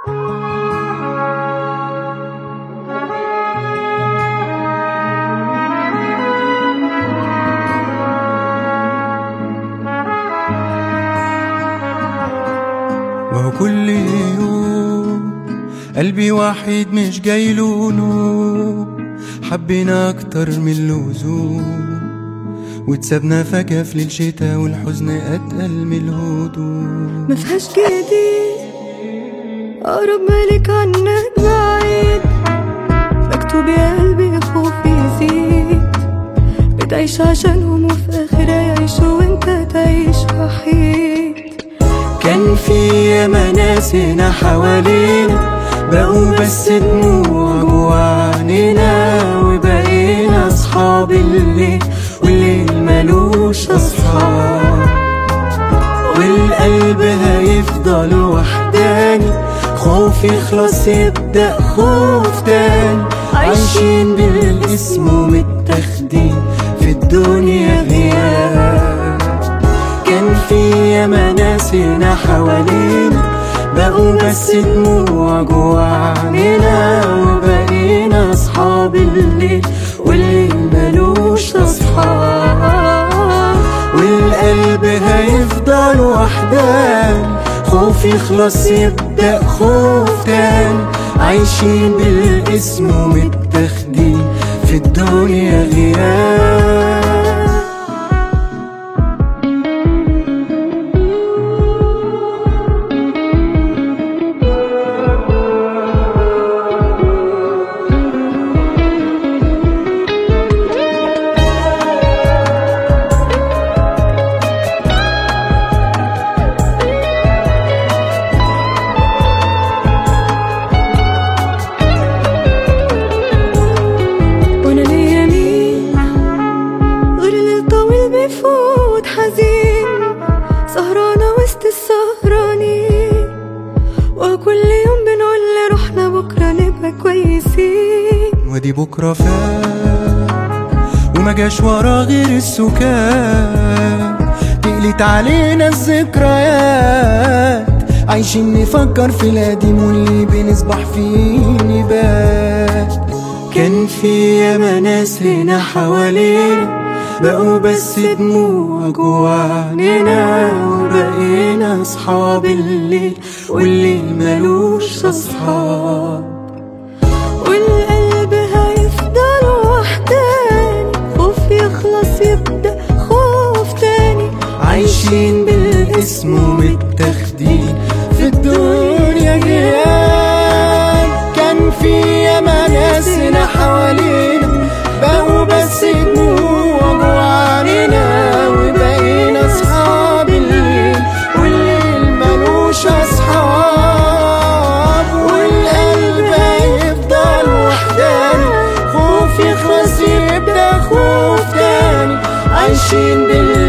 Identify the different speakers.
Speaker 1: وهو كل يوم قلبي واحد مش جايله نوم، حبينا اكتر من اللزوم واتسابنا فجأة في ليل شتا والحزن اتقل من الهدوء.
Speaker 2: مفيهاش جديد اقرب مالك عنك بعيد، مكتوب يا قلبي خوفي يزيد، بتعيش عشانهم وفي اخر يعيشوا وانت تعيش وحيد.
Speaker 1: كان في ياما ناس هنا حوالينا بقوا بس دموع جوا عينينا، وبقينا اصحاب الليل والليل ملوش اصحاب، والقلب هيفضل وحداني، خوف يخلص يبدأ خوف تاني، عايشين بالاسم ومتاخدين في الدنيا غياب. كان في ياما ناس هنا حوالينا بقوا بس دموع جوا عينينا، وبقينا اصحاب الليل والليل ملوش اصحاب، والقلب هيفضل وحداني، خوف يخلص يبدأ خوف تاني، عايشين بالاسم ومتاخدين في الدنيا غياب.
Speaker 2: بيفوت حزين سهرانة وسط السهرانين، وكل يوم بنقول لروحنا بكرة نبقى كويسين.
Speaker 1: ودي بكرة فات وما جاش ورا غير السكات، تقلت علينا الذكريات، عايشين نفكر في القديم واللي بنصبح فيه نبات. كان في ياما ناس هنا حوالينا بقوا بس دموع جوا عينينا، وبقينا اصحاب الليل والليل ملوش اصحاب،
Speaker 2: والقلب هيفضل وحداني، خوف يخلص يبدأ خوف تاني،
Speaker 1: عايشين بالاسم ومتاخدين في الدنيا غياب. كان في ياما ناس هنا حوالينا بقوا بس دموع جوا عينينا، وبقينا اصحاب الليل والليل ملوش اصحاب، والقلب هيفضل وحداني، خوف يخلص يبدأ خوف تاني، عايشين بالليل